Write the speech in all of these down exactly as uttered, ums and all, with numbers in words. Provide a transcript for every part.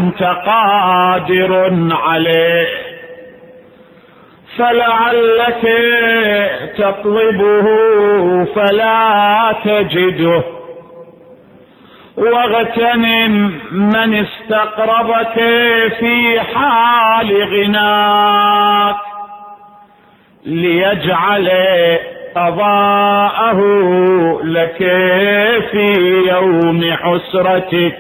أنت قادر عليه، فلعلك تطلبه فلا تجده، واغتنم من استقربك في حال غناك ليجعل قضاءه لك في يوم حسرتك.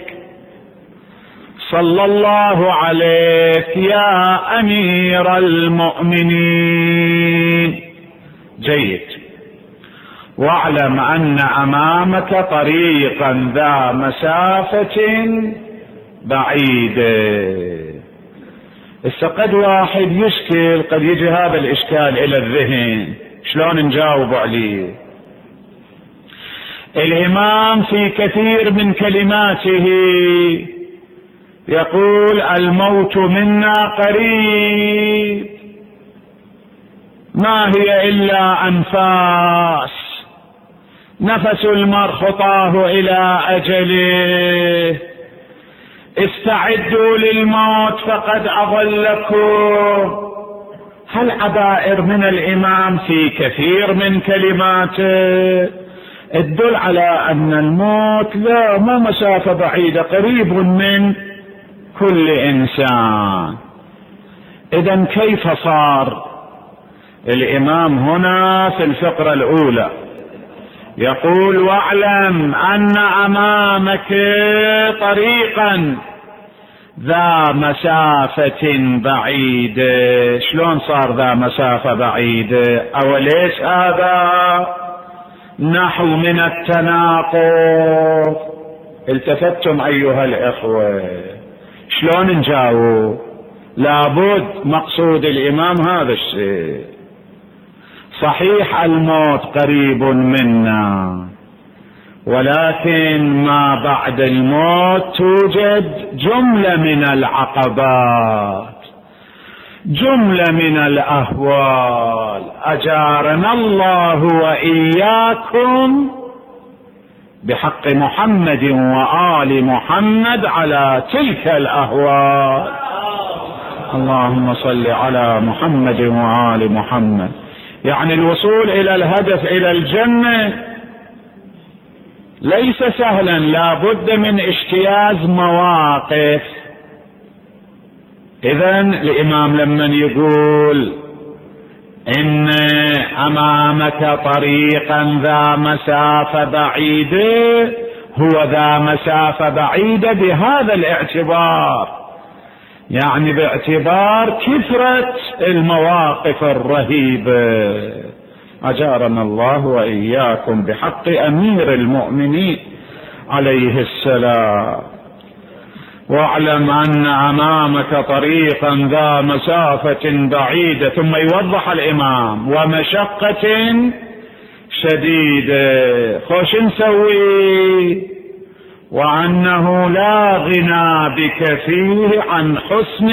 صلى الله عليك يا أمير المؤمنين. جيد. واعلم أن أمامك طريقا ذا مسافة بعيدة. إذا قد واحد يشكل، قد يجي هذا الإشكال إلى الذهن، شلون نجاوب عليه؟ الإمام في كثير من كلماته يقول الموت منا قريب، ما هي إلا أنفاس، نفس المرء خطاه إلى أجله، استعدوا للموت فقد أضلكم. هالعبائر من الإمام في كثير من كلماته تدل على أن الموت لا ما مسافة بعيدة، قريب من كل إنسان. إذن كيف صار الإمام هنا في الفقرة الأولى يقول واعلم أن أمامك طريقا ذا مسافة بعيدة. شلون صار ذا مسافة بعيدة؟ أوليس هذا نحو من التناقض؟ التفتم أيها الإخوة، شلون نجاوب؟ لابد مقصود الإمام هذا الشيء. صحيح الموت قريب منا، ولكن ما بعد الموت توجد جملة من العقبات، جملة من الأهوال، أجارنا الله وإياكم بحق محمد وآل محمد على تلك الأهوال. اللهم صل على محمد وآل محمد. يعني الوصول إلى الهدف إلى الجنة ليس سهلا، لا بد من اجتياز مواقف. إذن الإمام لمن يقول إن أمامك طريقا ذا مسافة بعيدة، هو ذا مسافة بعيدة بهذا الاعتبار، يعني باعتبار كثرة المواقف الرهيبة. أجارنا الله وإياكم بحق أمير المؤمنين عليه السلام. واعلم أن أمامك طريقا ذا مسافة بعيدة، ثم يوضح الإمام ومشقة شديدة. خوش نسوي؟ وأنه لا غنى بك فيه عن حسن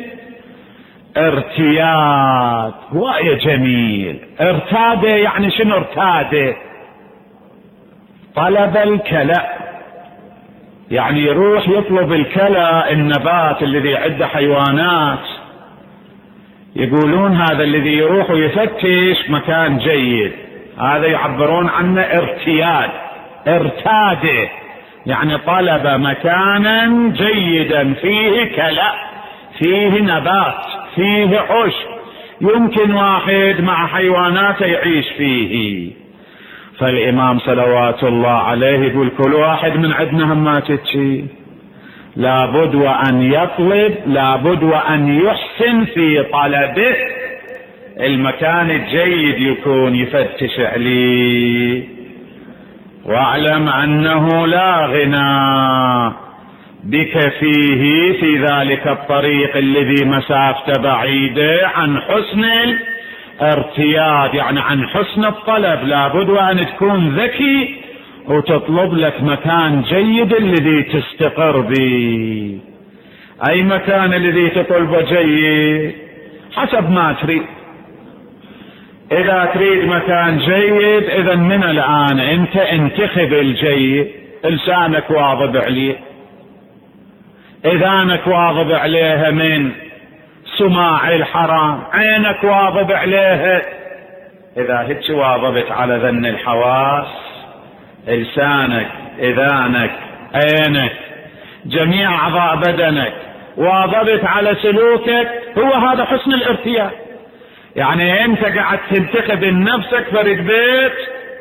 الارتياد. ويا جميل، ارتاد يعني شنو ارتاد؟ طلب الكلأ، يعني يروح يطلب الكلأ، النبات الذي عنده حيوانات. يقولون هذا الذي يروح ويفتش مكان جيد، هذا يعبرون عنه ارتياد. ارتاد يعني طلب مكانا جيدا فيه كلأ، فيه نبات، فيه عشب، يمكن واحد مع حيواناته يعيش فيه. فالإمام صلوات الله عليه يقول كل واحد من عندنا هم تتشي، لابد وأن يطلب، لابد وأن يحسن في طلبه، المكان الجيد يكون يفتش عليه. واعلم أنه لا غنى بك فيه في ذلك الطريق الذي مسافته بعيدة عن حسن الارتياد، يعني عن حسن الطلب. لابد وأن تكون ذكي وتطلب لك مكان جيد الذي تستقر به. أي مكان الذي تطلبه جيد حسب ما تريد. إذا تريد مكان جيد، إذا من الآن أنت انتخب الجيد، لسانك واظب عليه. اذانك واظب عليها من سماع الحرام، عينك واظب عليها، اذا هيك واظبت على ذن الحواس، لسانك، اذانك، عينك، جميع اعضاء بدنك واظبت على سلوكك، هو هذا حسن الارتياد. يعني انت قاعد تنتخب لنفسك فرد بيت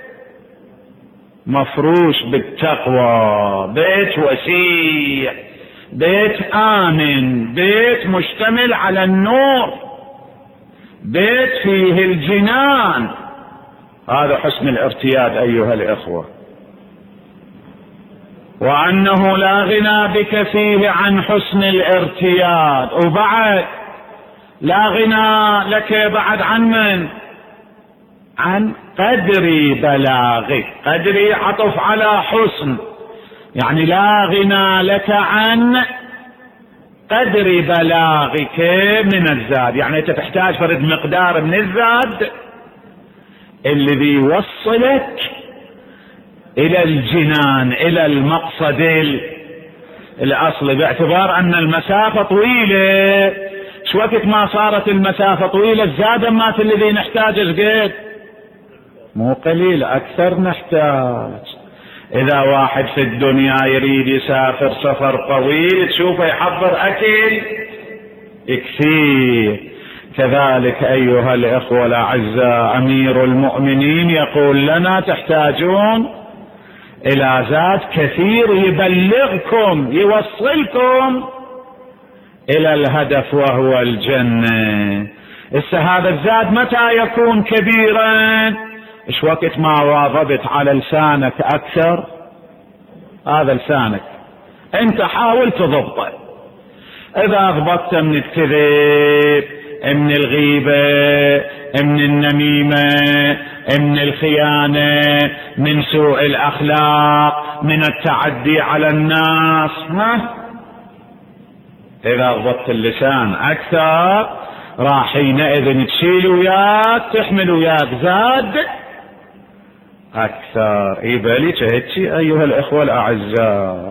مفروش بالتقوى، بيت وسيع، بيت آمن، بيت مشتمل على النور، بيت فيه الجنان. هذا حسن الارتياد أيها الإخوة، وأنه لا غنى بك فيه عن حسن الارتياد. وبعد لا غنى لك بعد عن من؟ عن قدر بلاغك. قدري عطف على حسن، يعني لا غنى لك عن قدر بلاغك من الزاد. يعني انت تحتاج فرد مقدار من الزاد الذي يوصلك الى الجنان، الى المقصد الاصلي، باعتبار ان المسافة طويلة. شو وقت ما صارت المسافة طويلة الزاد مات الذي نحتاج قد مو قليل، اكثر نحتاج. اذا واحد في الدنيا يريد يسافر سفر طويل تشوفه يحضر اكل يكفيه. كذلك ايها الاخوة الاعزاء امير المؤمنين يقول لنا تحتاجون الى زاد كثير يبلغكم يوصلكم الى الهدف وهو الجنة. هذا الزاد متى يكون كبيرا؟ ايش وقت ما واظبت على لسانك اكثر. هذا لسانك انت حاول تضبطه. اذا ضبطت من الكذب، من الغيبة، من النميمة، من الخيانة، من سوء الاخلاق، من التعدي على الناس، ها اذا ضبطت اللسان اكثر راح حينئذ تشيل وياك تحمل وياك زاد اكثر. يبالي تهتشي ايها الاخوة الاعزاء.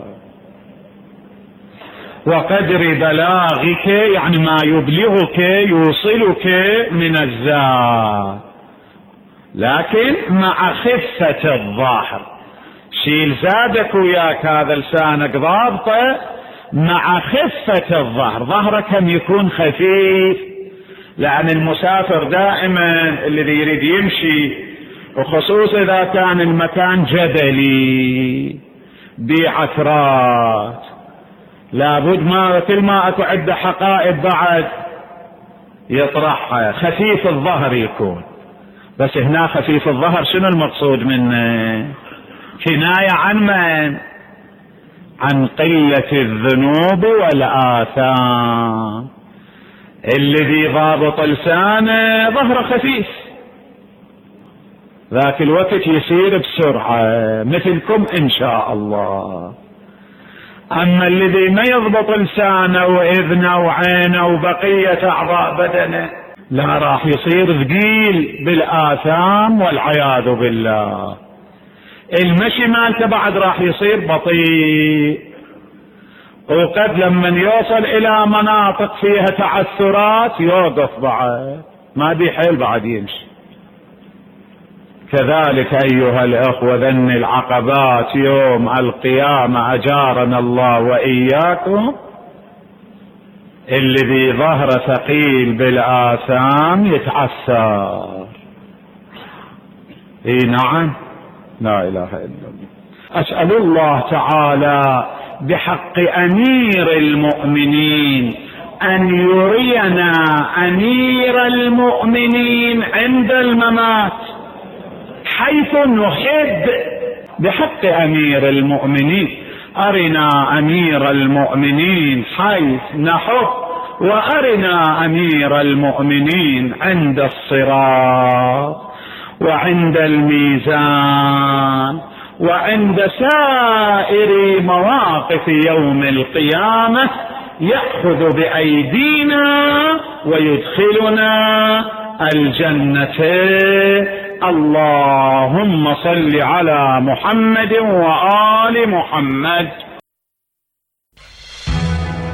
وقدر بلاغك يعني ما يبلغك يوصلك من الزاد، لكن مع خفة الظاهر. شيل زادك وياك هذا لسانك ضابطه مع خفة الظهر. ظهرك هم يكون خفيف، لأن المسافر دائما الذي يريد يمشي، وخصوصا إذا كان المكان جبلي بعثرات، لابد ما كل ما أكو عدة حقائب بعد يطرحها. خفيف الظهر يكون، بس هنا خفيف الظهر شنو المقصود منه؟ كناية عن من؟ عن قلة الذنوب والآثام. الذي ضابط لسانه ظهره خفيف، ذاك الوقت يسير بسرعة مثلكم إن شاء الله. أما الذي ما يضبط لسانه وإذنه وعينه وبقية أعضاء بدنه لا، راح يصير ثقيل بالآثام والعياذ بالله. المشي مالته بعد راح يصير بطيء، وقد لما يوصل إلى مناطق فيها تعثرات يوقف بعد، ما بي حيل بعد يمشي. كذلك أيها الأخوة ذن العقبات يوم القيامة أجارنا الله وإياكم، الذي ظهر ثقيل بالآثام يتعثر. اي نعم، لا إله إلا الله. أسأل الله تعالى بحق أمير المؤمنين أن يرينا أمير المؤمنين عند الممات حيث نحب. بحق أمير المؤمنين أرنا أمير المؤمنين حيث نحب، وأرنا أمير المؤمنين عند الصراط وعند الميزان وعند سائر مواقف يوم القيامة، يأخذ بأيدينا ويدخلنا الجنة. اللهم صل على محمد وآل محمد.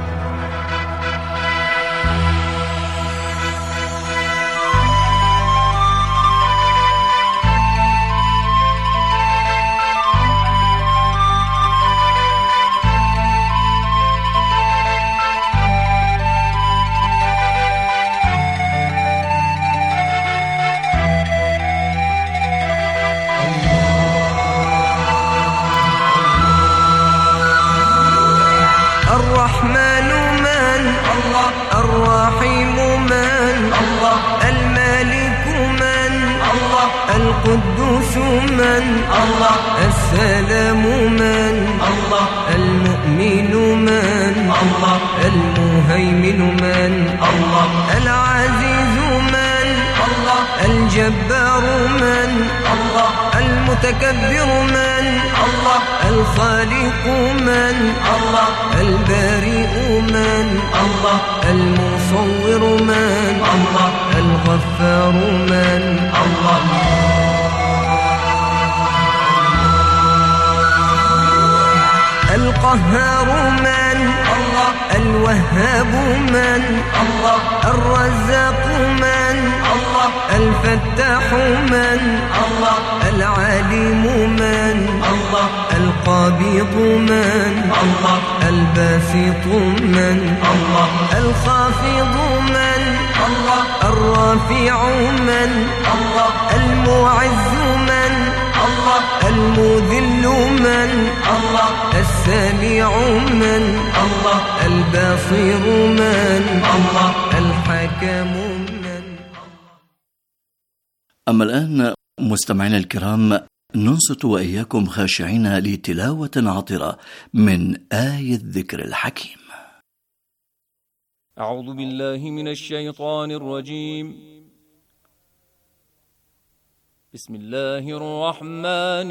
من الله السلام من الله المؤمن من الله المهيمن من الله العزيز من الله الجبار من الله المتكبر من الله الخالق من الله البارئ من الله المصور من الله الغفار من الله القهار من الله الوهاب من الله الرزاق من الله الفتاح من الله العليم من الله القابض من الله الباسط من الله الخافض من الله الرافع من الله المعز من الله المذل من الله السميع من الله البصير من الله الحكم من. أما الآن مستمعينا الكرام ننصت وإياكم خاشعين لتلاوة عطرة من آية الذكر الحكيم. أعوذ بالله من الشيطان الرجيم. بسم الله الرحمن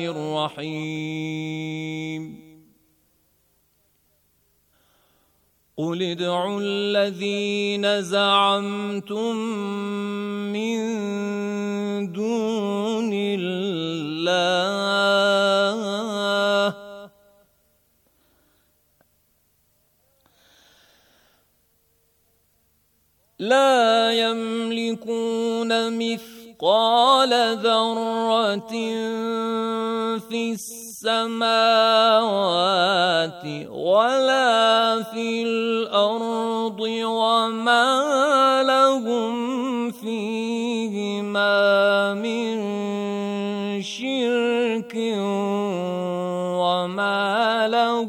الرحيم. قل ادعوا الذين زعمتم من دون الله لا يملكون مثقال ذرة في السماوات ولا في الأرض وما لهم فيهما من شرك وما له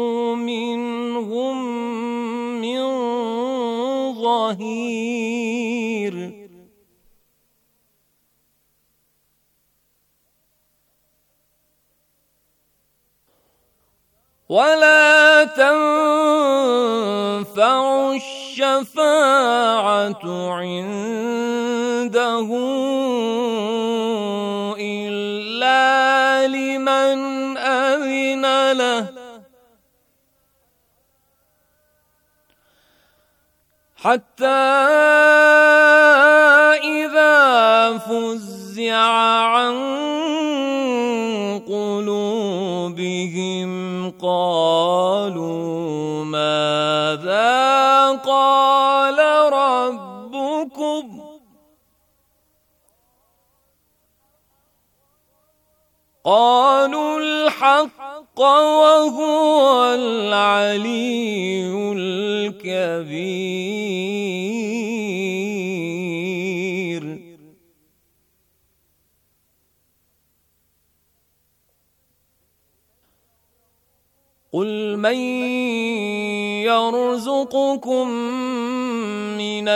منهم من ظهير. ولا تنفع الشفاعة عنده إلا لمن أذن له حتى إذا فزع عن قلوبهم قالوا ماذا قال ربكم قالوا الحق وهو العلي الكبير. قل من يرزقكم من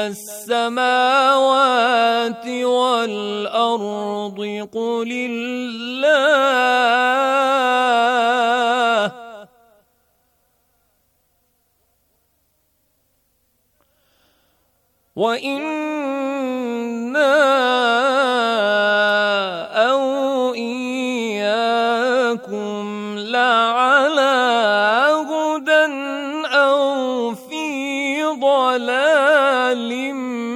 السماوات والأرض قل الله وإنا أو إياكم لعلى هدى أو في ضلال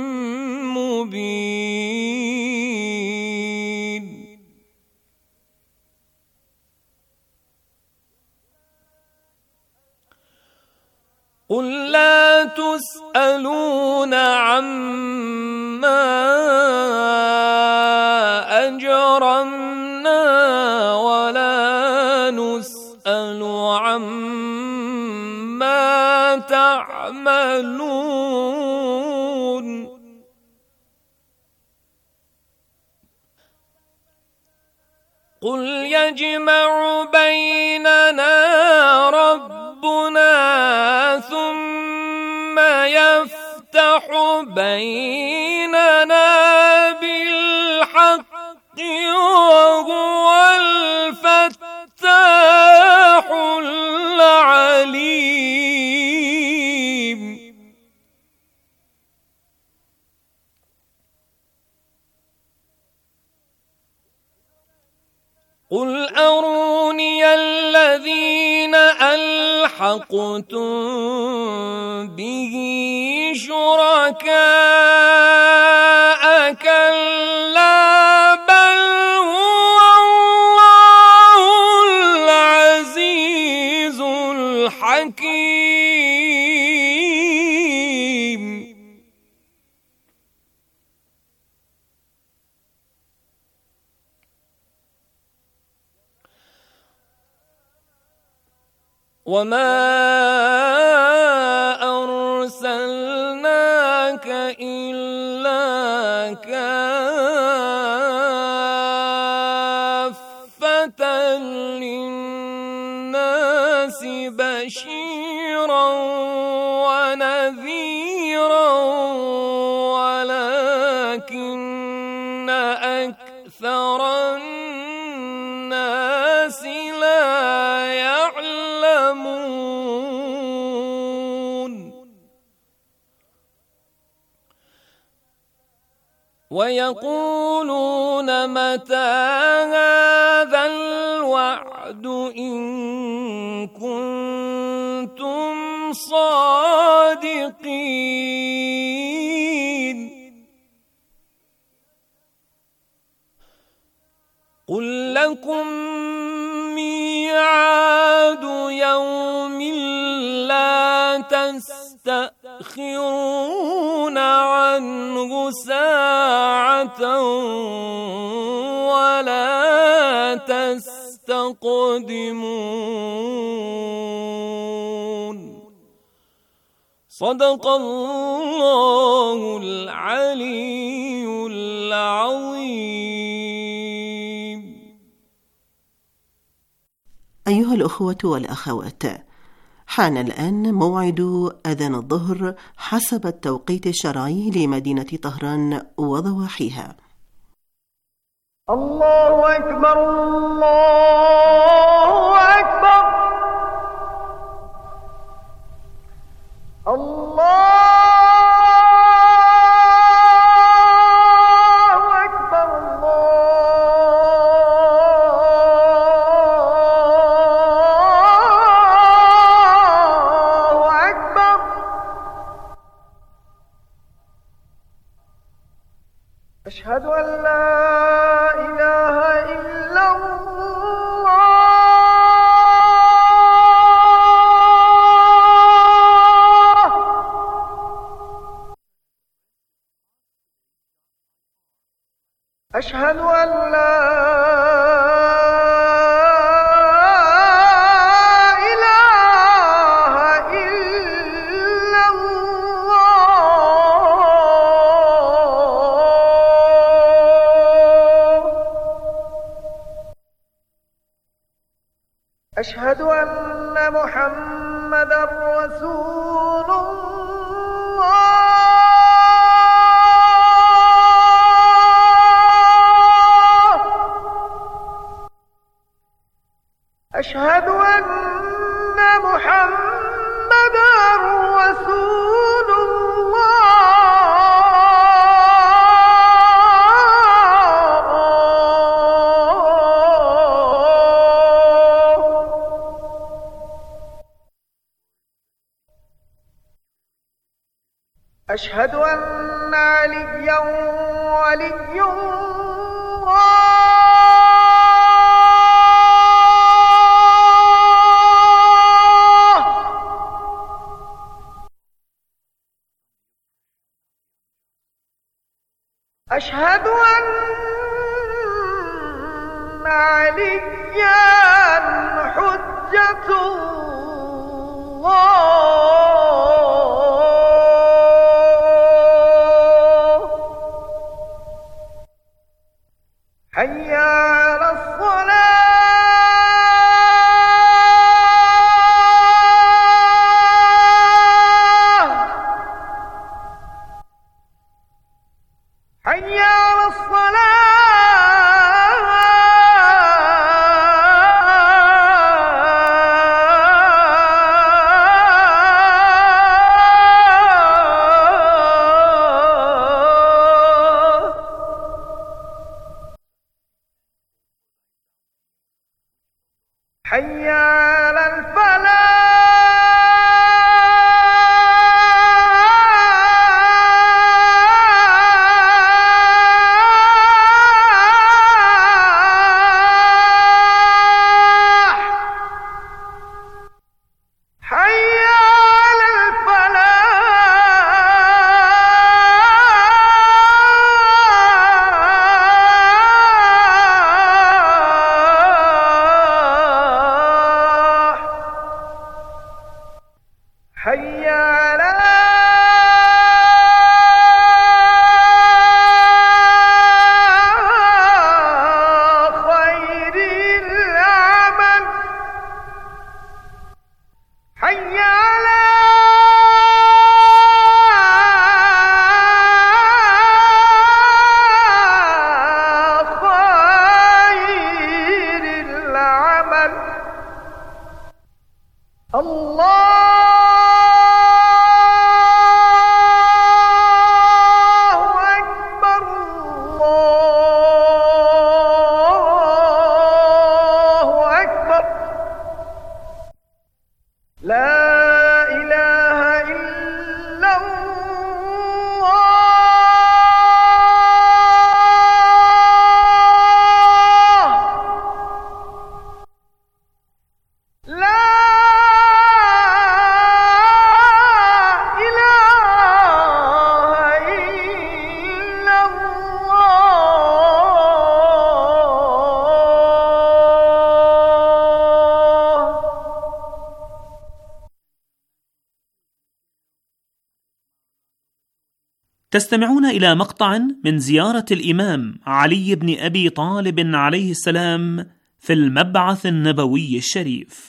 مبين. قل لا تسألون عما أجرمنا ولا نسأل عما تعملون. قل يجمع بيننا ربنا ثم يفتح بيننا بالحق وهو قل أروني الذين ألحقتم به شركاء كلا بل هو الله العزيز الحكيم. وما أرسلناك إلا كافة للناس بشيرا ونذيرا ولكن أكثر الناس لا يعلمون. ويقولون متى هذا الوعد إن كنتم صادقين. قل لكم ميعاد يوم لا تستأخرون عنه ساعة ولا تستقدمون. صدق الله العلي العظيم. أيها الأخوة والأخوات، حان الآن موعد أذان الظهر حسب التوقيت الشرعي لمدينة طهران وضواحيها. الله أكبر الله أكبر الله أشهد أن لا إله إلا الله. أشهد أن لا أشهد أن محمدًا رسول الله. أشهد أن محمدًا رسول أشهد أن عليا ولي الله. أشهد أن عليا حجة الله. حي على الصلاة. حي على الصلاة. تستمعون إلى مقطع من زيارة الإمام علي بن أبي طالب عليه السلام في المبعث النبوي الشريف.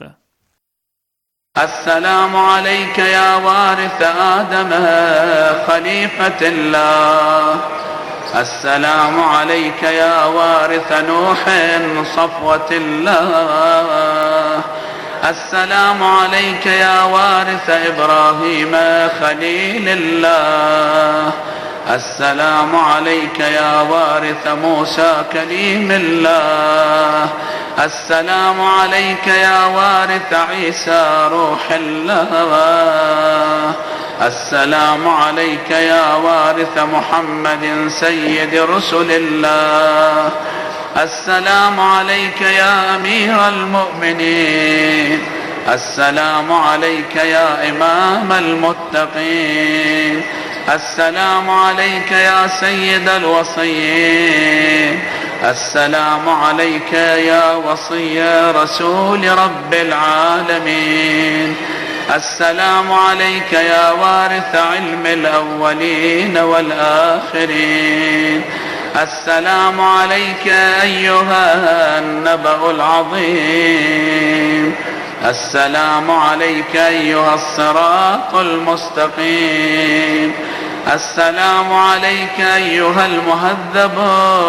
السلام عليك يا وارث آدم خليفة الله، السلام عليك يا وارث نوح صفوة الله، السلام عليك يا وارث إبراهيم خليل الله، السلام عليك يا وارث موسى كليم الله، السلام عليك يا وارث عيسى روح الله، السلام عليك يا وارث محمد سيد رسل الله، السلام عليك يا أمير المؤمنين، السلام عليك يا إمام المتقين، السلام عليك يا سيد الوصيين، السلام عليك يا وصي رسول رب العالمين، السلام عليك يا وارث علم الأولين والآخرين، السلام عليك أيها النبأ العظيم، السلام عليك أيها الصراط المستقيم، السلام عليك أيها المهذب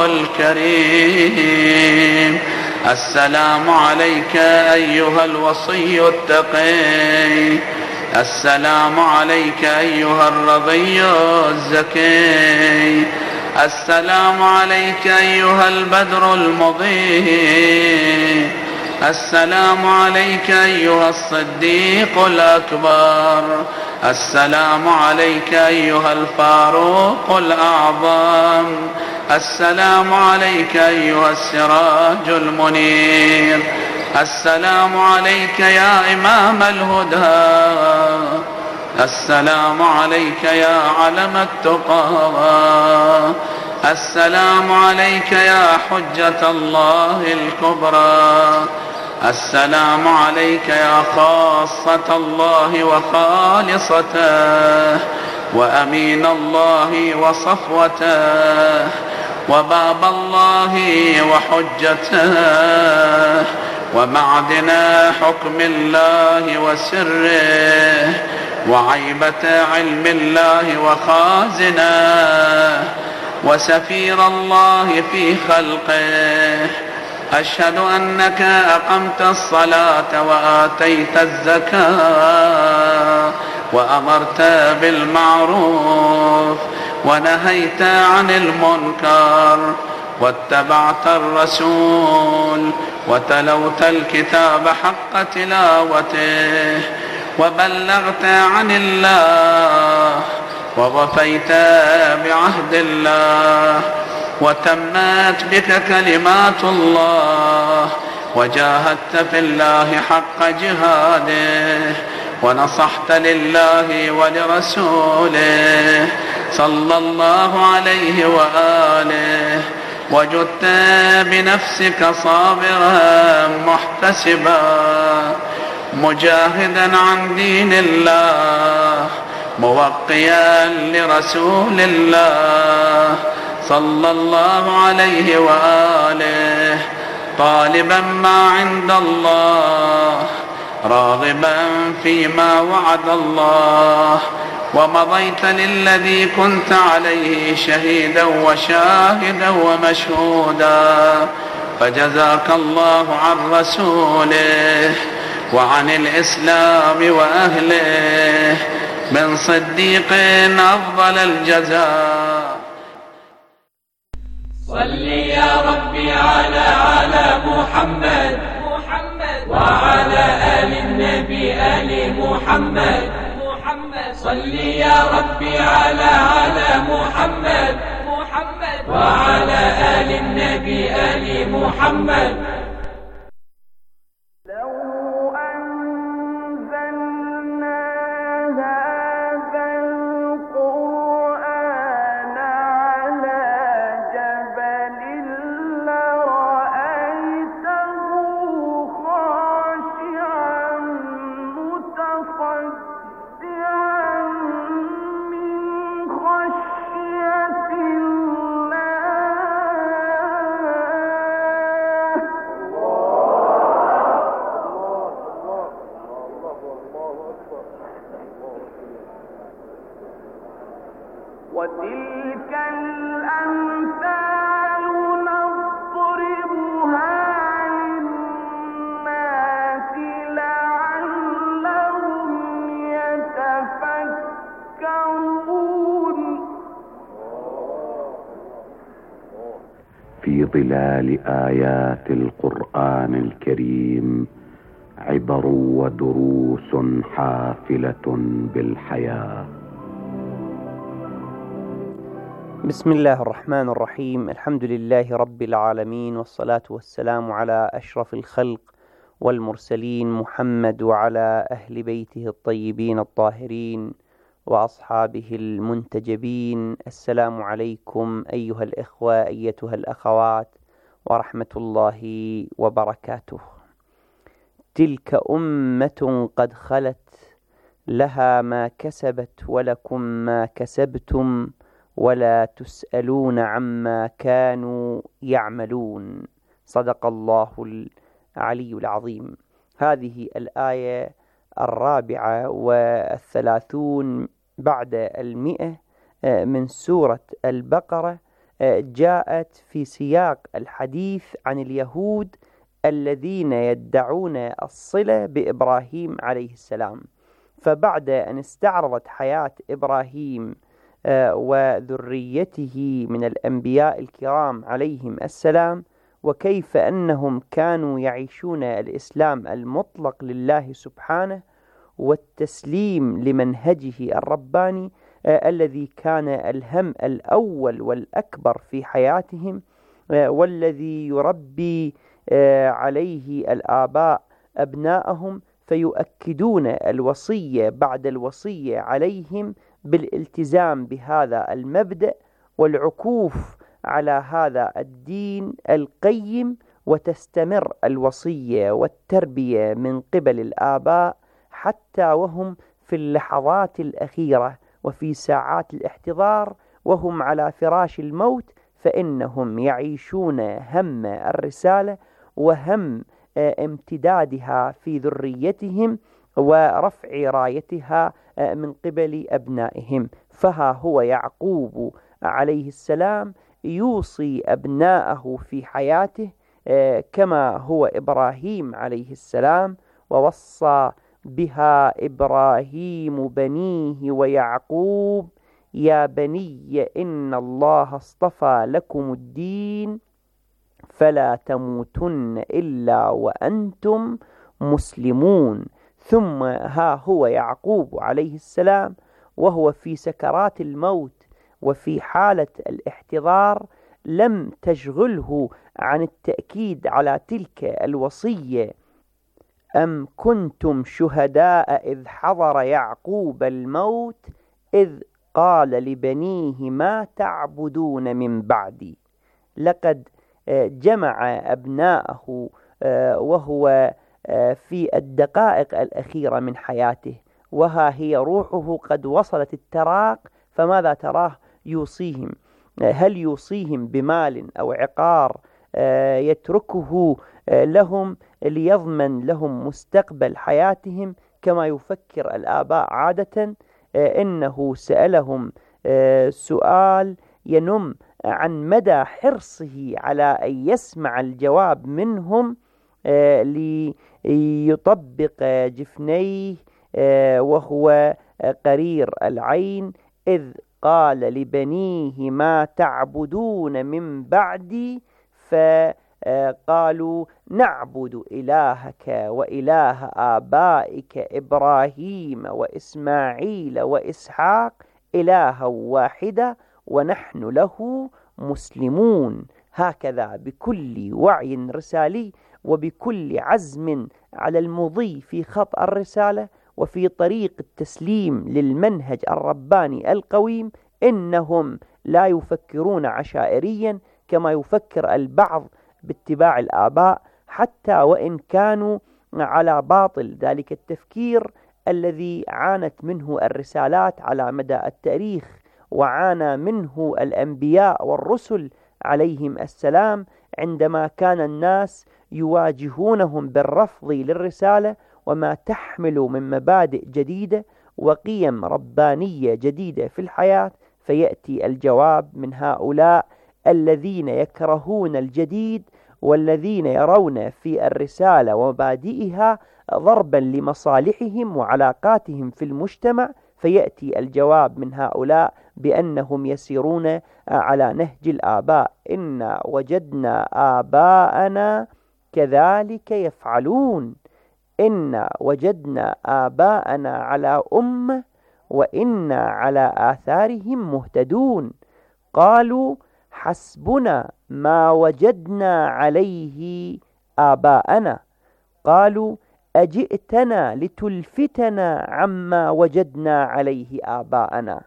الكريم، السلام عليك أيها الوصي التقي، السلام عليك أيها الرضي الزكي، السلام عليك أيها البدر المضيء، السلام عليك أيها الصديق الأكبر، السلام عليك أيها الفاروق الأعظم، السلام عليك أيها السراج المنير، السلام عليك يا إمام الهدى، السلام عليك يا علم التقى، السلام عليك يا حجة الله الكبرى، السلام عليك يا خاصة الله وخالصته وأمين الله وصفوته وباب الله وحجته ومعدن حكم الله وسره وعيبة علم الله وخازنه وسفير الله في خلقه. أشهد أنك أقمت الصلاة وآتيت الزكاة وأمرت بالمعروف ونهيت عن المنكر واتبعت الرسول وتلوت الكتاب حق تلاوته وبلغت عن الله ووفيت بعهد الله وتمت بك كلمات الله وجاهدت في الله حق جهاده ونصحت لله ولرسوله صلى الله عليه وآله وجدت بنفسك صابرا محتسبا مجاهدا عن دين الله موقيا لرسول الله صلى الله عليه وآله طالبا ما عند الله راغبا فيما وعد الله ومضيت للذي كنت عليه شهيدا وشاهدا ومشهودا فجزاك الله عن رسوله وعن الإسلام وأهله من صديق أفضل الجزاء. صل يا ربي على على محمد محمد وعلى آل النبي آل محمد محمد صل يا ربي على على محمد محمد وعلى آل النبي آل محمد. خشية وتلك الأمثال نضربها للناس لعلهم يتفكرون. في ظلال آيات القرآن الكريم عبر ودروس حافلة بالحياة. بسم الله الرحمن الرحيم. الحمد لله رب العالمين، والصلاة والسلام على أشرف الخلق والمرسلين محمد وعلى أهل بيته الطيبين الطاهرين وأصحابه المنتجبين. السلام عليكم أيها الإخوة أيتها الأخوات ورحمة الله وبركاته. تلك أمة قد خلت لها ما كسبت ولكم ما كسبتم ولا تسألون عما كانوا يعملون. صدق الله العلي العظيم. هذه الآية الرابعة والثلاثون بعد المئة من سورة البقرة جاءت في سياق الحديث عن اليهود الذين يدعون الصلة بإبراهيم عليه السلام. فبعد أن استعرضت حياة إبراهيم وذريته من الأنبياء الكرام عليهم السلام، وكيف أنهم كانوا يعيشون الإسلام المطلق لله سبحانه والتسليم لمنهجه الرباني الذي كان الهم الأول والأكبر في حياتهم، والذي يربي عليه الآباء أبناءهم، فيؤكدون الوصية بعد الوصية عليهم بالالتزام بهذا المبدأ والعكوف على هذا الدين القيم، وتستمر الوصية والتربية من قبل الآباء حتى وهم في اللحظات الأخيرة وفي ساعات الاحتضار وهم على فراش الموت، فإنهم يعيشون هم الرسالة وهم امتدادها في ذريتهم ورفع رايتها من قبل أبنائهم. فها هو يعقوب عليه السلام يوصي أبناءه في حياته كما هو إبراهيم عليه السلام، ووصى بها إبراهيم بنيه ويعقوب يا بني إن الله اصطفى لكم الدين فلا تموتن إلا وأنتم مسلمون. ثم ها هو يعقوب عليه السلام وهو في سكرات الموت وفي حالة الاحتضار لم تشغله عن التأكيد على تلك الوصية: أم كنتم شهداء إذ حضر يعقوب الموت إذ قال لبنيه ما تعبدون من بعدي. لقد جمع أبناءه وهو في الدقائق الأخيرة من حياته، وها هي روحه قد وصلت التراق، فماذا تراه يوصيهم؟ هل يوصيهم بمال أو عقار يتركه لهم ليضمن لهم مستقبل حياتهم كما يفكر الآباء عادة؟ إنه سألهم سؤال ينم عن مدى حرصه على أن يسمع الجواب منهم ليطبق جفنيه وهو قرير العين إذ قال لبنيه ما تعبدون من بعدي، فقالوا نعبد إلهك وإله آبائك إبراهيم وإسماعيل وإسحاق إلها واحدة ونحن له مسلمون. هكذا بكل وعي رسالي وبكل عزم على المضي في خط الرسالة وفي طريق التسليم للمنهج الرباني القويم، إنهم لا يفكرون عشائريا كما يفكر البعض باتباع الآباء، حتى وإن كانوا على باطل ذلك التفكير الذي عانت منه الرسالات على مدى التاريخ، وعانى منه الأنبياء والرسل عليهم السلام عندما كان الناس يواجهونهم بالرفض للرسالة وما تحمل من مبادئ جديدة وقيم ربانية جديدة في الحياة، فيأتي الجواب من هؤلاء الذين يكرهون الجديد والذين يرون في الرسالة ومبادئها ضربا لمصالحهم وعلاقاتهم في المجتمع، فيأتي الجواب من هؤلاء بأنهم يسيرون على نهج الآباء: إنا وجدنا آباءنا كذلك يفعلون، إنا وجدنا آباءنا على أمة وإنا على آثارهم مهتدون. قالوا حسبنا ما وجدنا عليه آباءنا. قالوا أجئتنا لتلفتنا عما وجدنا عليه آباءنا،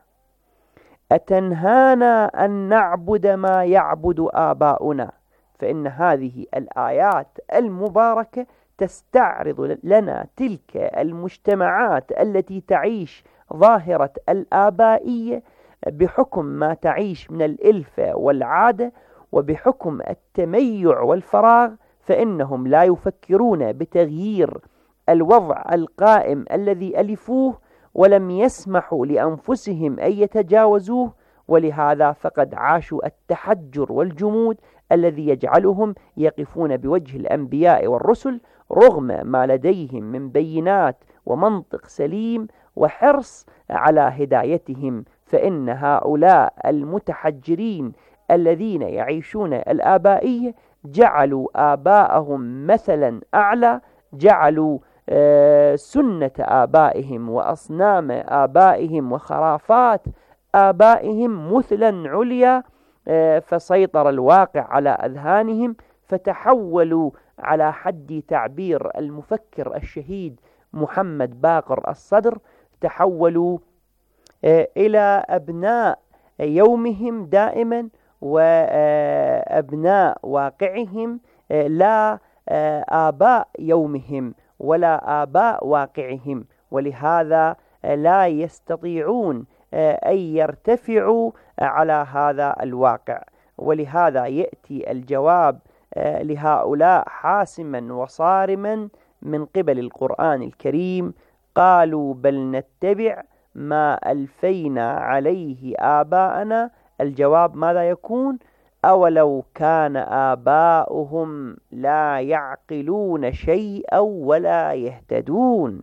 أتنهانا أن نعبد ما يعبد آباؤنا. فإن هذه الآيات المباركة تستعرض لنا تلك المجتمعات التي تعيش ظاهرة الآبائية بحكم ما تعيش من الإلفة والعادة وبحكم التميع والفراغ، فإنهم لا يفكرون بتغيير الوضع القائم الذي ألفوه ولم يسمحوا لأنفسهم أن يتجاوزوه، ولهذا فقد عاشوا التحجر والجمود الذي يجعلهم يقفون بوجه الأنبياء والرسل رغم ما لديهم من بينات ومنطق سليم وحرص على هدايتهم. فإن هؤلاء المتحجرين الذين يعيشون الآبائية جعلوا آباءهم مثلا أعلى، جعلوا سنة آبائهم وأصنام آبائهم وخرافات آبائهم مثلا عليا، فسيطر الواقع على أذهانهم، فتحولوا على حد تعبير المفكر الشهيد محمد باقر الصدر، تحولوا إلى أبناء يومهم دائما وأبناء واقعهم، لا آباء يومهم ولا آباء واقعهم، ولهذا لا يستطيعون أن يرتفعوا على هذا الواقع. ولهذا يأتي الجواب لهؤلاء حاسما وصارما من قبل القرآن الكريم: قالوا بل نتبع ما ألفينا عليه آباءنا. الجواب ماذا يكون؟ أولو كان آباؤهم لا يعقلون شيئا ولا يهتدون.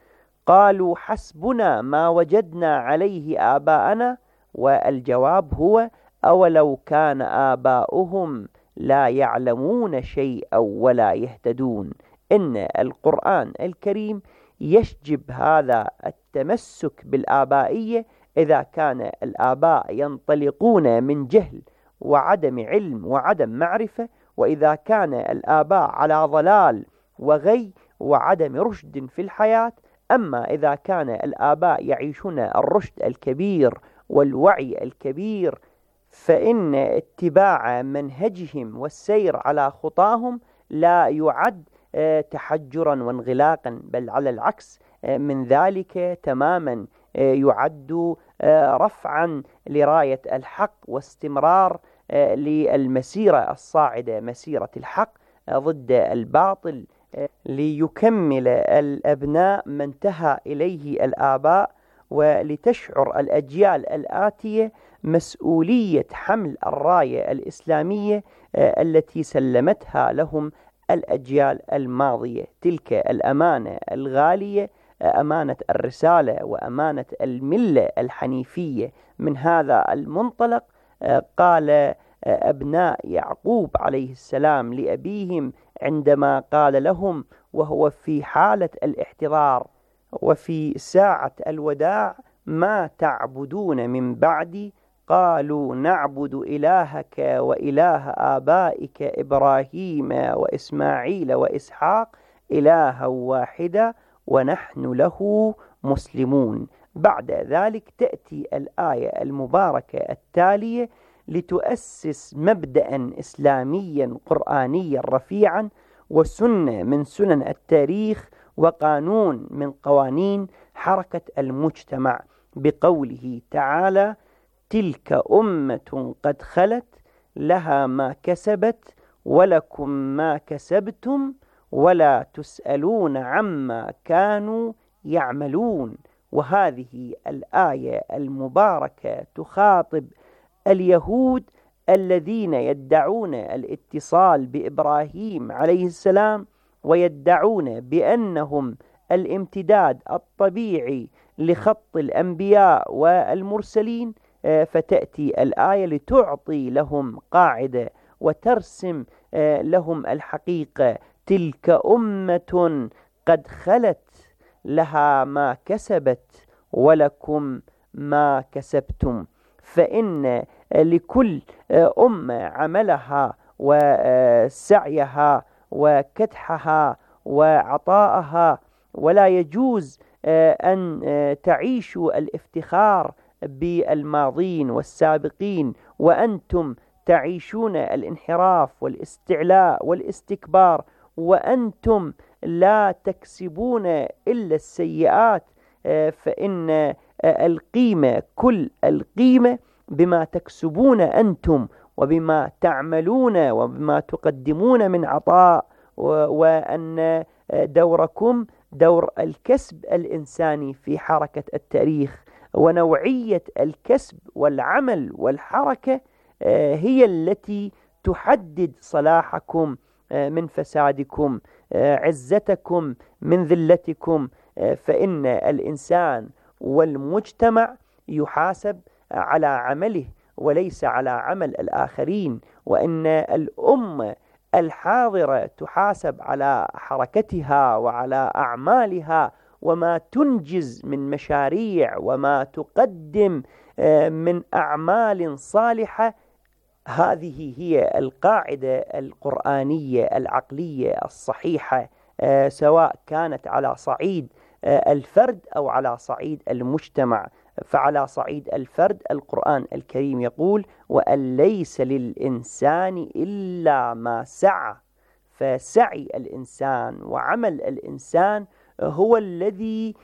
قالوا حسبنا ما وجدنا عليه آباءنا، والجواب هو أولو كان آباؤهم لا يعلمون شيئا ولا يهتدون. إن القرآن الكريم يشجب هذا التمسك بالآبائية إذا كان الآباء ينطلقون من جهل وعدم علم وعدم معرفة، وإذا كان الآباء على ضلال وغي وعدم رشد في الحياة. أما إذا كان الآباء يعيشون الرشد الكبير والوعي الكبير، فإن اتباع منهجهم والسير على خطاهم لا يعد تحجرا وانغلاقا، بل على العكس من ذلك تماما يعد رفعا لراية الحق واستمرار للمسيرة الصاعدة، مسيرة الحق ضد الباطل، ليكمل الأبناء ما انتهى إليه الآباء، ولتشعر الأجيال الآتية مسؤولية حمل الراية الإسلامية التي سلمتها لهم الأجيال الماضية. تلك الأمانة الغالية، أمانة الرسالة وأمانة الملة الحنيفية. من هذا المنطلق قال أبناء يعقوب عليه السلام لأبيهم عندما قال لهم وهو في حالة الاحتضار وفي ساعة الوداع: ما تعبدون من بعدي؟ قالوا نعبد إلهك وإله آبائك إبراهيم وإسماعيل وإسحاق إلها واحدا ونحن له مسلمون. بعد ذلك تأتي الآية المباركة التالية لتؤسس مبدأ إسلاميا قرآنيا رفيعا، وسنة من سنن التاريخ، وقانون من قوانين حركة المجتمع، بقوله تعالى: تلك أمة قد خلت لها ما كسبت ولكم ما كسبتم ولا تسألون عما كانوا يعملون. وهذه الآية المباركة تخاطب اليهود الذين يدعون الاتصال بإبراهيم عليه السلام، ويدعون بأنهم الامتداد الطبيعي لخط الأنبياء والمرسلين. فتأتي الآية لتعطي لهم قاعدة وترسم لهم الحقيقة: تلك أمة قد خلت لها ما كسبت ولكم ما كسبتم. فإن لكل أمة عملها وسعيها وكدحها وعطاءها، ولا يجوز أن تعيشوا الافتخار بالماضين والسابقين وأنتم تعيشون الانحراف والاستعلاء والاستكبار، وأنتم لا تكسبون إلا السيئات. فإن القيمة كل القيمة بما تكسبون أنتم وبما تعملون وبما تقدمون من عطاء، وأن دوركم دور الكسب الإنساني في حركة التاريخ، ونوعية الكسب والعمل والحركة هي التي تحدد صلاحكم من فسادكم، عزتكم من ذلتكم. فإن الإنسان والمجتمع يحاسب على عمله وليس على عمل الآخرين، وإن الأمة الحاضرة تحاسب على حركتها وعلى أعمالها وما تنجز من مشاريع وما تقدم من أعمال صالحة. هذه هي القاعدة القرآنية العقلية الصحيحة، سواء كانت على صعيد الفرد أو على صعيد المجتمع. فعلى صعيد الفرد القرآن الكريم يقول: وأن ليس للإنسان إلا ما سعى. فسعي الإنسان وعمل الإنسان هو الذي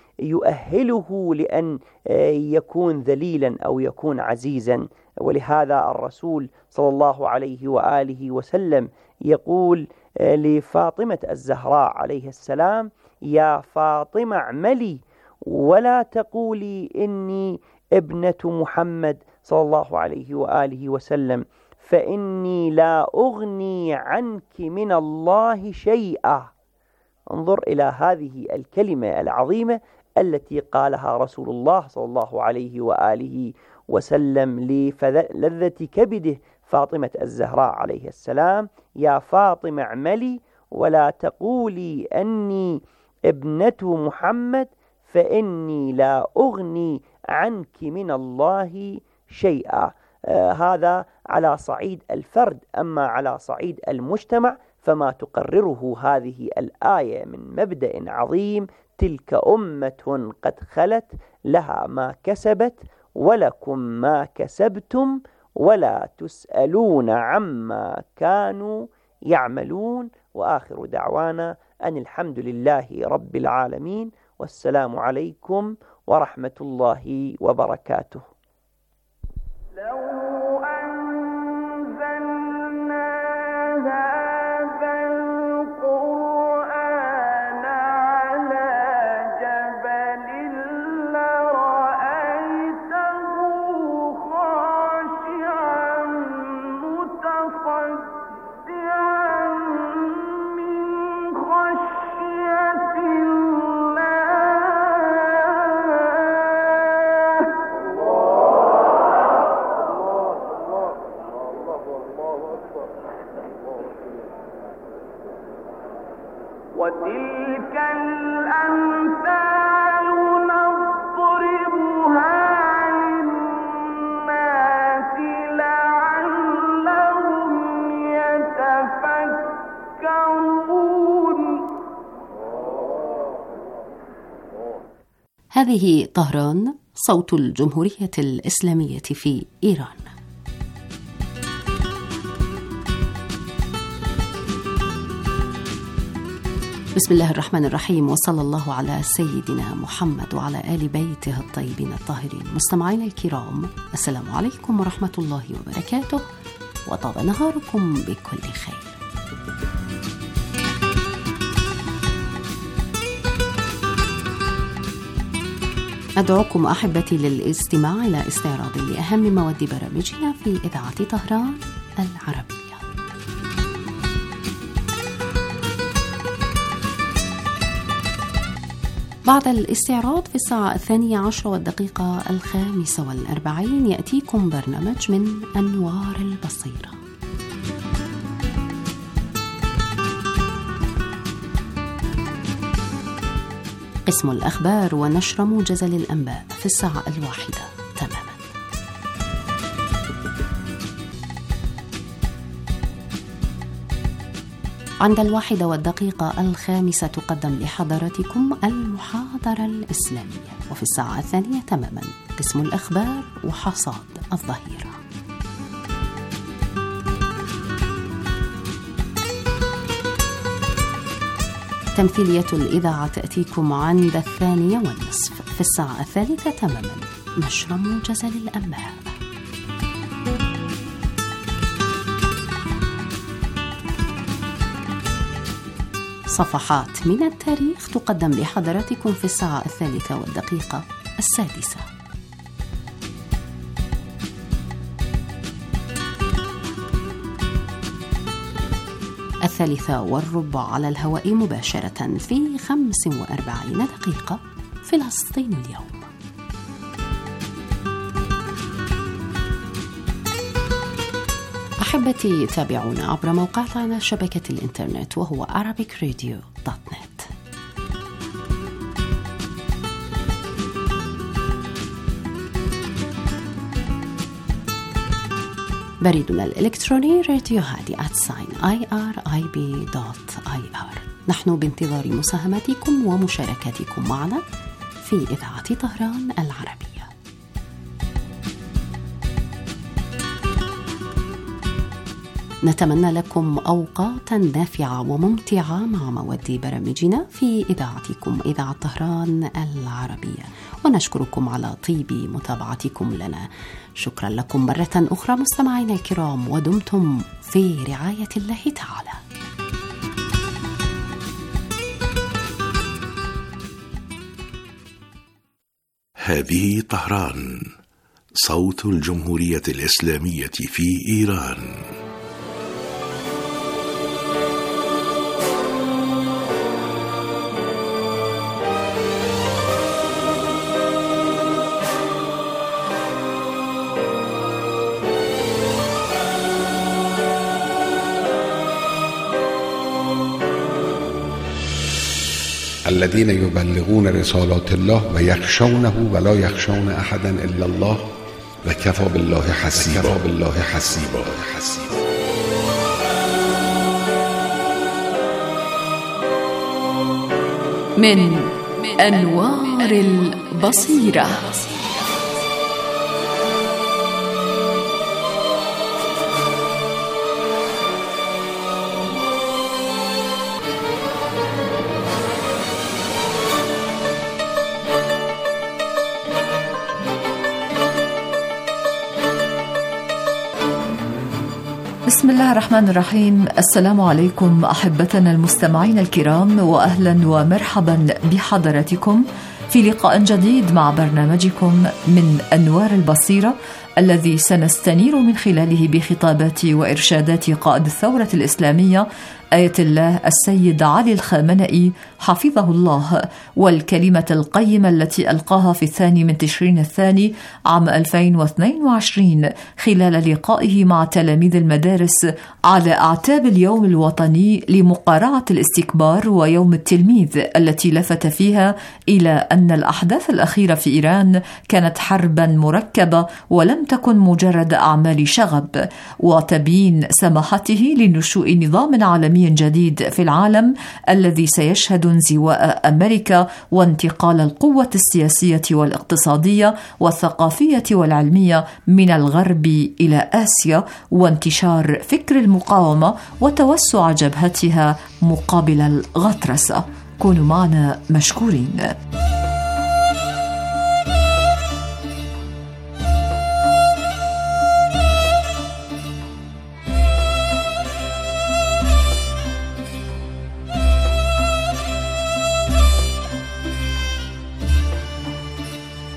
يؤهله لأن يكون ذليلا أو يكون عزيزا. ولهذا الرسول صلى الله عليه وآله وسلم يقول لفاطمة الزهراء عليه السلام: يا فاطمة اعملي ولا تقولي إني ابنة محمد صلى الله عليه وآله وسلم، فإني لا أغني عنك من الله شيئا. انظر إلى هذه الكلمة العظيمة التي قالها رسول الله صلى الله عليه وآله وسلم للذة كبده فاطمة الزهراء عليه السلام: يا فاطمة اعملي ولا تقولي أني ابنة محمد فإني لا أغني عنك من الله شيئا. آه هذا على صعيد الفرد. أما على صعيد المجتمع فما تقرره هذه الآية من مبدأ عظيم: تلك أمة قد خلت لها ما كسبت ولكم ما كسبتم ولا تسألون عما كانوا يعملون. وآخر دعوانا أن الحمد لله رب العالمين، والسلام عليكم ورحمة الله وبركاته. وتلك الأمثال نضربها للناس لعلهم يتفكرون. هذه طهران، صوت الجمهورية الإسلامية في إيران. بسم الله الرحمن الرحيم، وصلى الله على سيدنا محمد وعلى آل بيته الطيبين الطاهرين. مستمعينا الكرام، السلام عليكم ورحمة الله وبركاته، وطاب نهاركم بكل خير. أدعوكم أحبتي للاستماع إلى استعراض لأهم مواد برامجنا في إذاعة طهران العربية. بعد الاستعراض في الساعة الثانية عشر والدقيقة الخامسة والأربعين يأتيكم برنامج من أنوار البصيرة. قسم الأخبار ونشر موجز للأنباء في الساعة الواحدة تماما. عند الواحدة والدقيقة الخامسة تقدم لحضراتكم المحاضرة الإسلامية، وفي الساعة الثانية تماما قسم الأخبار وحصاد الظهيرة. تمثيلية الإذاعة تأتيكم عند الثانية والنصف. في الساعة الثالثة تماما نشر موجز للأنباء. صفحات من التاريخ تقدم لحضراتكم في الساعة الثالثة والدقيقة السادسة. الثالثة والربع على الهواء مباشرة في خمس وأربعين دقيقة فلسطين اليوم. أحبتي تابعونا عبر موقعنا شبكة الإنترنت وهو arabic radio dot net. بريدنا الإلكتروني راديو هادي آت ساين آي آر آي بي دوت آي آر. نحن بانتظار مساهماتكم ومشاركاتكم معنا في إذاعة طهران العربية. نتمنى لكم أوقاتا نافعة وممتعة مع مواد برامجنا في إذاعتكم إذاعة طهران العربية، ونشكركم على طيب متابعتكم لنا. شكرا لكم مرة أخرى مستمعينا الكرام، ودمتم في رعاية الله تعالى. هذه طهران، صوت الجمهورية الإسلامية في إيران. الذين يبلغون رسالات الله ويخشونه ولا يخشون أحدا إلا الله وكفى بالله حسيبا. وكفى بالله حسيبا. من أنوار البصيرة. بسم الله الرحمن الرحيم. السلام عليكم أحبتنا المستمعين الكرام، وأهلا ومرحبا بحضراتكم في لقاء جديد مع برنامجكم من أنوار البصيرة، الذي سنستنير من خلاله بخطابات وإرشادات قائد الثورة الإسلامية آية الله السيد علي الخامنئي حفظه الله، والكلمة القيمة التي ألقاها في الثاني من تشرين الثاني عام ألفين واثنين وعشرين خلال لقائه مع تلاميذ المدارس على أعتاب اليوم الوطني لمقارعة الاستكبار ويوم التلميذ، التي لفت فيها إلى أن الأحداث الأخيرة في إيران كانت حربا مركبة ولم تكن مجرد أعمال شغب، وتبيين سماحته لنشوء نظام عالمي جديد في العالم الذي سيشهد انزواء أمريكا وانتقال القوة السياسية والاقتصادية والثقافية والعلمية من الغرب إلى آسيا، وانتشار فكر المقاومة وتوسع جبهتها مقابل الغطرسة. كونوا معنا مشكورين.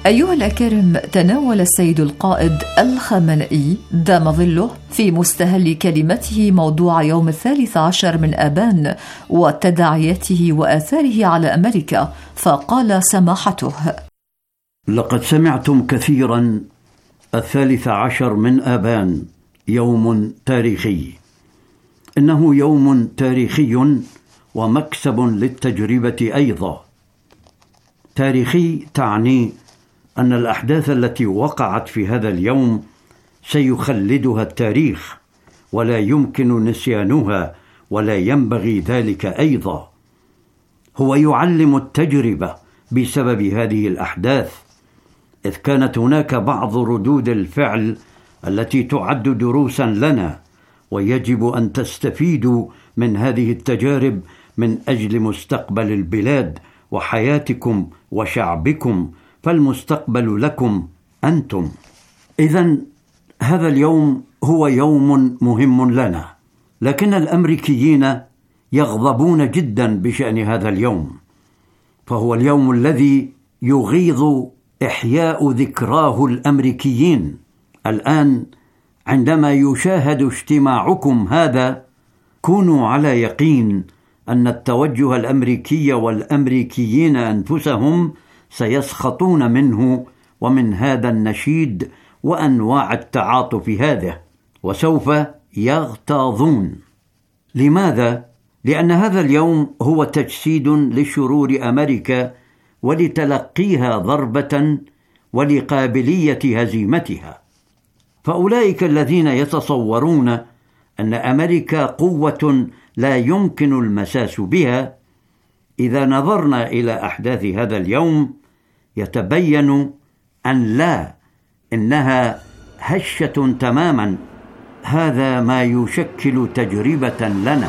أيها الأكارم، تناول السيد القائد الخامنئي دام ظله في مستهل كلمته موضوع يوم الثالث عشر من آبان وتداعياته وآثاره على أمريكا، فقال سماحته: لقد سمعتم كثيرا الثالث عشر من آبان يوم تاريخي. إنه يوم تاريخي ومكسب للتجربة أيضا. تاريخي تعني أن الأحداث التي وقعت في هذا اليوم سيخلدها التاريخ ولا يمكن نسيانها ولا ينبغي ذلك أيضا. هو يعلم التجربة بسبب هذه الأحداث، إذ كانت هناك بعض ردود الفعل التي تعد دروسا لنا، ويجب أن تستفيدوا من هذه التجارب من أجل مستقبل البلاد وحياتكم وشعبكم، فالمستقبل لكم أنتم. إذن هذا اليوم هو يوم مهم لنا، لكن الأمريكيين يغضبون جدا بشأن هذا اليوم، فهو اليوم الذي يغيظ إحياء ذكراه الأمريكيين. الآن عندما يشاهد اجتماعكم هذا، كونوا على يقين أن التوجه الأمريكي والأمريكيين أنفسهم سيسخطون منه ومن هذا النشيد وأنواع التعاطف هذا، وسوف يغتاظون. لماذا؟ لأن هذا اليوم هو تجسيد لشرور أمريكا ولتلقيها ضربة ولقابلية هزيمتها. فأولئك الذين يتصورون أن أمريكا قوة لا يمكن المساس بها، إذا نظرنا إلى أحداث هذا اليوم يتبين أن لا، إنها هشة تماما. هذا ما يشكل تجربة لنا.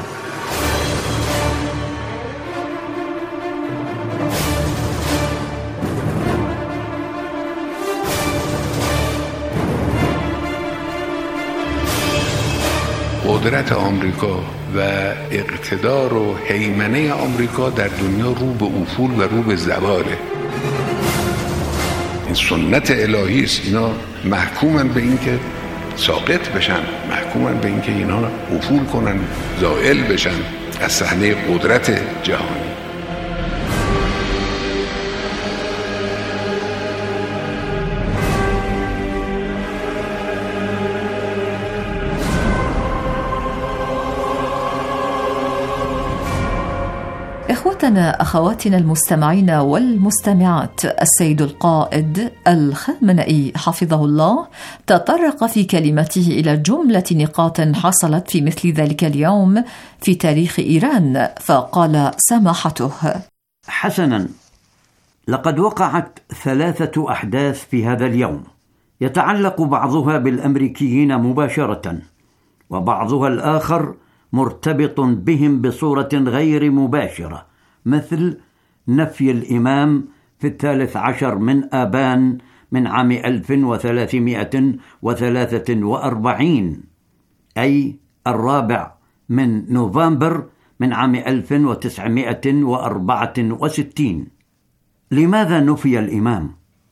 قدرت آمریکا و اقتدار و هیمنه آمریکا در دنیا رو به افول و رو به زواله. این سنت الهی است. اینا محکومن به این که ساقط بشن، محکومن به این که اینا افول کنن، زائل بشن از صحنه قدرت جهانی. إخوتنا أخواتنا المستمعين والمستمعات، السيد القائد الخامنئي حفظه الله تطرق في كلمته إلى جملة نقاط حصلت في مثل ذلك اليوم في تاريخ إيران، فقال سماحته: حسنا، لقد وقعت ثلاثة أحداث في هذا اليوم، يتعلق بعضها بالأمريكيين مباشرة، وبعضها الآخر مرتبط بهم بصورة غير مباشرة، مثل نفي الإمام في الثالث عشر من آبان من عام ألف وثلاثمائة وثلاثة وأربعين، أي الرابع من نوفمبر من عام ألف وتسعمائة وأربعة وستين. لماذا نفي الإمام؟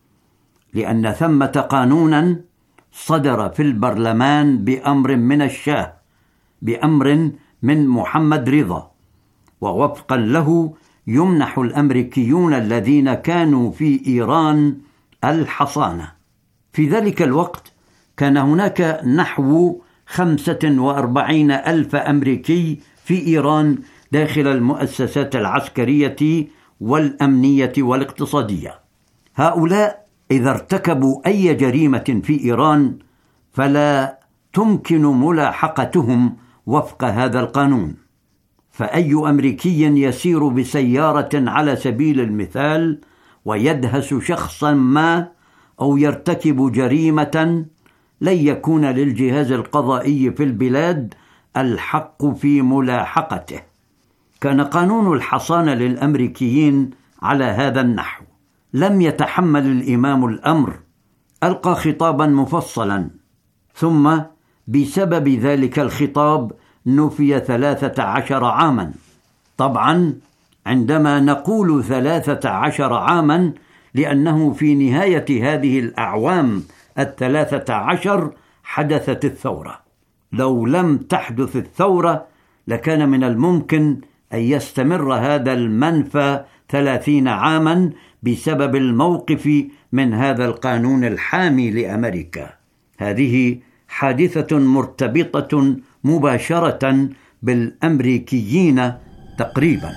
لأن ثمة قانونا صدر في البرلمان بأمر من الشاه، بأمر من محمد رضا، ووفقا له يمنح الأمريكيون الذين كانوا في إيران الحصانة. في ذلك الوقت كان هناك نحو خمسة وأربعين ألف أمريكي في إيران داخل المؤسسات العسكرية والأمنية والاقتصادية. هؤلاء إذا ارتكبوا أي جريمة في إيران فلا تمكن ملاحقتهم وفق هذا القانون. فأي أمريكي يسير بسيارة على سبيل المثال ويدهس شخصا ما أو يرتكب جريمة، لن يكون للجهاز القضائي في البلاد الحق في ملاحقته. كان قانون الحصانة للأمريكيين على هذا النحو. لم يتحمل الإمام الأمر، ألقى خطابا مفصلا، ثم بسبب ذلك الخطاب نفي ثلاثة عشر عاما. طبعا عندما نقول ثلاثة عشر عاما لأنه في نهاية هذه الأعوام الثلاثة عشر حدثت الثورة. لو لم تحدث الثورة لكان من الممكن أن يستمر هذا المنفى ثلاثين عاما بسبب الموقف من هذا القانون الحامي لأمريكا. هذه حادثة مرتبطة مباشرة بالأمريكيين تقريبا.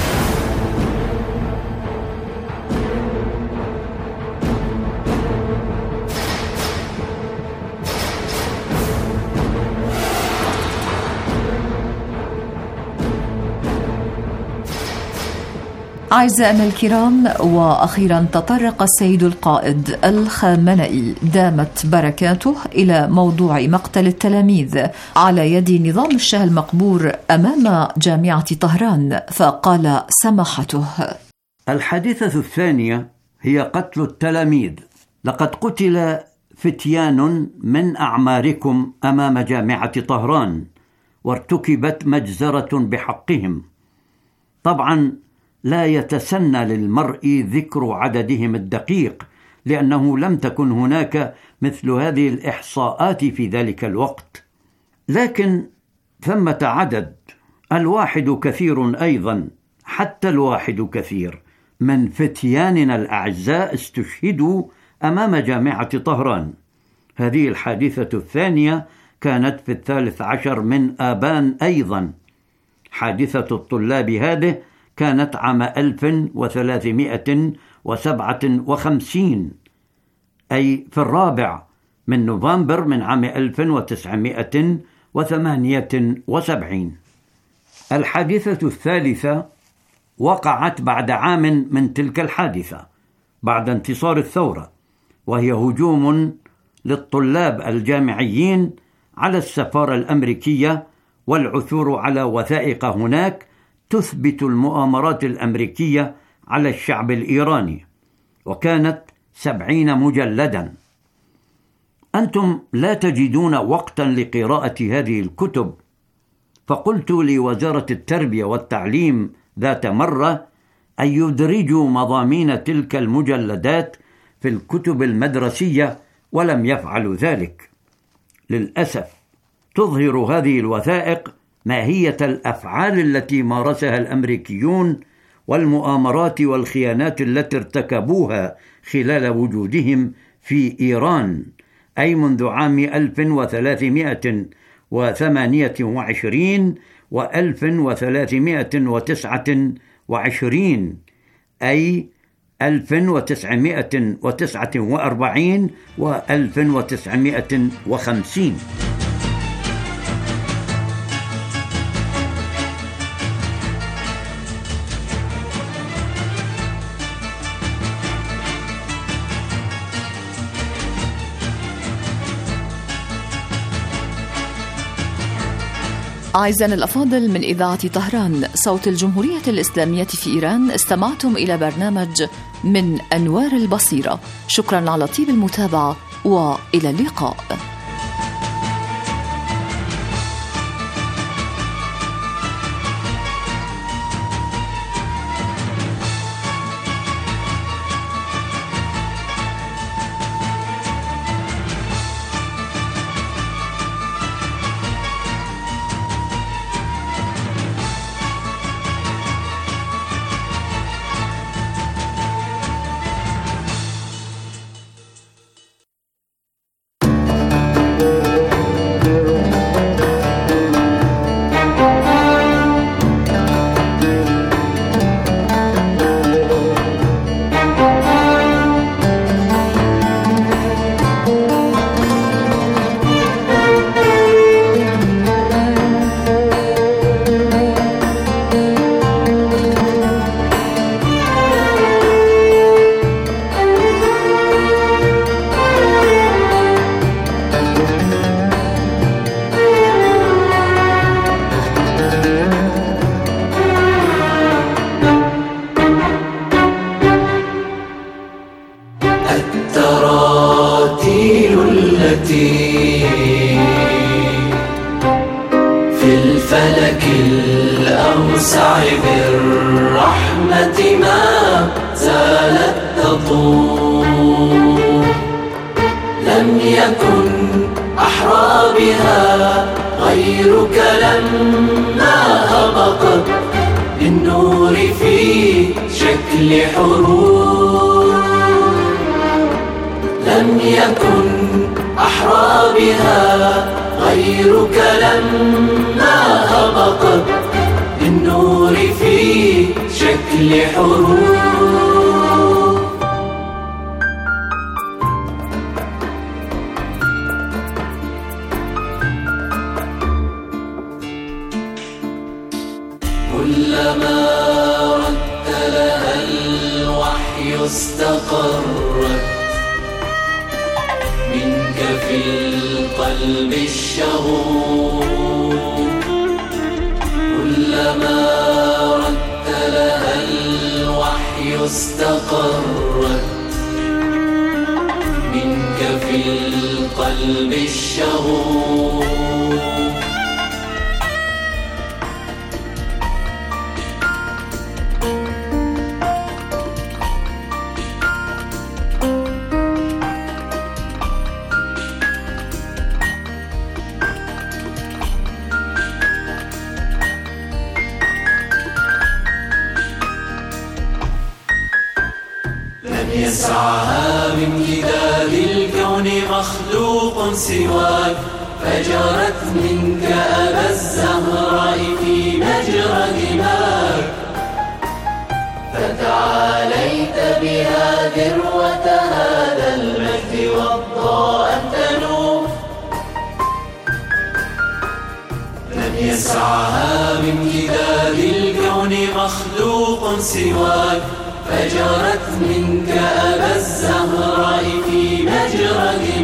أعزائنا الكرام، وأخيرا تطرق السيد القائد الخامنئي دامت بركاته إلى موضوع مقتل التلاميذ على يد نظام الشاه المقبور أمام جامعة طهران، فقال سماحته: الحادثة الثانية هي قتل التلاميذ. لقد قتل فتيان من أعماركم أمام جامعة طهران وارتكبت مجزرة بحقهم. طبعا لا يتسنى للمرء ذكر عددهم الدقيق لأنه لم تكن هناك مثل هذه الإحصاءات في ذلك الوقت، لكن ثمة عدد، الواحد كثير أيضا، حتى الواحد كثير من فتياننا الأعزاء استشهدوا أمام جامعة طهران. هذه الحادثة الثانية كانت في الثالث عشر من آبان أيضا. حادثة الطلاب هذه كانت عام ألف وثلاثمائة وسبعة وخمسين، أي في الرابع من نوفمبر من عام ألف وتسعمائة وثمانية وسبعين. الحادثة الثالثة وقعت بعد عام من تلك الحادثة بعد انتصار الثورة، وهي هجوم للطلاب الجامعيين على السفارة الأمريكية والعثور على وثائق هناك تثبت المؤامرات الأمريكية على الشعب الإيراني، وكانت سبعين مجلدا. أنتم لا تجدون وقتا لقراءة هذه الكتب، فقلت لوزارة التربية والتعليم ذات مرة أن يدرجوا مضامين تلك المجلدات في الكتب المدرسية، ولم يفعلوا ذلك. للأسف تظهر هذه الوثائق ماهية الأفعال التي مارسها الأمريكيون والمؤامرات والخيانات التي ارتكبوها خلال وجودهم في إيران، أي منذ عام ألف وثلاثمائة وثمانية وعشرين وألف وثلاثمائة وتسعة وعشرين، أي ألف وتسعمائة وتسعة وأربعين وألف وتسعمائة وخمسين. أعزائنا الأفاضل، من إذاعة طهران صوت الجمهورية الإسلامية في إيران، استمعتم إلى برنامج من أنوار البصيرة. شكرا على طيب المتابعة وإلى اللقاء. في الفلك الأوسع بالرحمة الرحمة ما زالت تطوف. لم يكن أحرى بها غيرك لما أبقت بالنور في شكل حروف. لم يكن أحرى بها غيرك لما أبقت بالنور في شكل حروف. كلما رتلها الوحي استقرت منك في القلب الشغوف. كلما رتلها الوحي استقرت منك في القلب الشغوف. يسعها من جدال الكون مخلوق سواك، فجرت منك أبا الزهراء في مجرى دماك. فتعاليت بها ذروة هذا المجد والضاء تنوف. لم يسعها من جدال الكون مخلوق سواك، فجرت منك أبا الزهراء في مجرى